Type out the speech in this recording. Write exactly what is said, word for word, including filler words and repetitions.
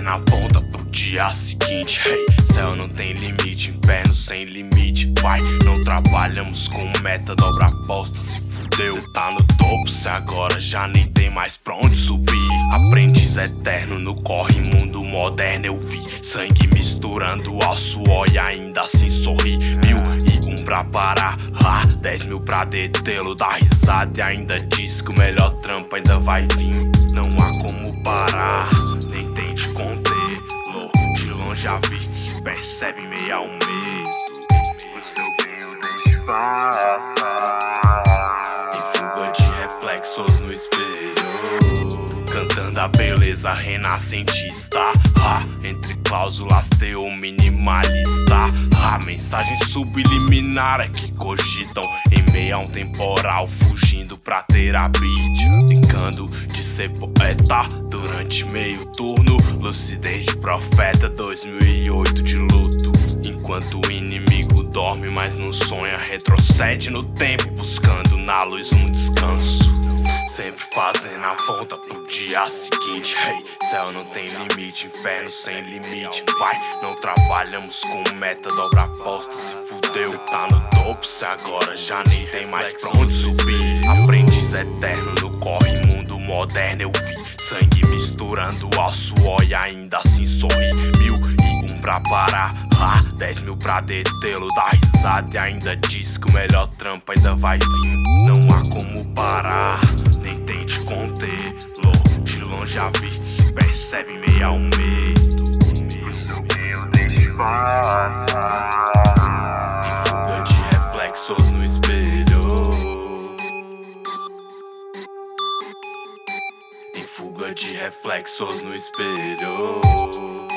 na ponta pro dia seguinte. Hey, céu não tem limite, inferno sem limite. Vai, não trabalhamos com meta, dobra a aposta, se fudeu. Tá no topo, se agora já nem tem mais pra onde subir. Aprendiz eterno no corre, mundo moderno eu vi. Sangue misturando ao suor e ainda assim sorri. Mil e um pra parar, ah, dez mil pra detê-lo. Dá risada e ainda diz que o melhor trampo ainda vai vir. Não há como parar, nem tente contê-lo. De longe a vista se percebe meio ao medo. O seu bem o disfarça, em fuga de reflexos no espelho, cantando a beleza renascentista, ah, entre cláusulas teu minimalista, ah, mensagem subliminar é que cogitam em meio a um temporal, fugindo pra ter a beat, brincando de ser poeta durante meio turno, lucidez de profeta, dois mil e oito de luto. Enquanto o inimigo dorme, mas não sonha, retrocede no tempo, buscando na luz um descanso. Sempre fazendo a ponta pro dia seguinte. Hey, céu não tem limite, inferno sem limite. Vai, não trabalhamos com meta, dobra a aposta, se fudeu. Tá no topo, se agora já nem tem mais pra onde subir. Aprendiz eterno no corre, mundo moderno eu vi. Sangue misturando ao suor e ainda assim sorri. Mil e um pra parar, ah, dez mil pra detê-lo. Dá risada e ainda diz que o melhor trampo ainda vai vir. Não há como parar, nem tente contê-lo. De longe a vista se percebe meio ao medo. O seu brilho disfarça, em fuga de reflexos no espelho, em fuga de reflexos no espelho.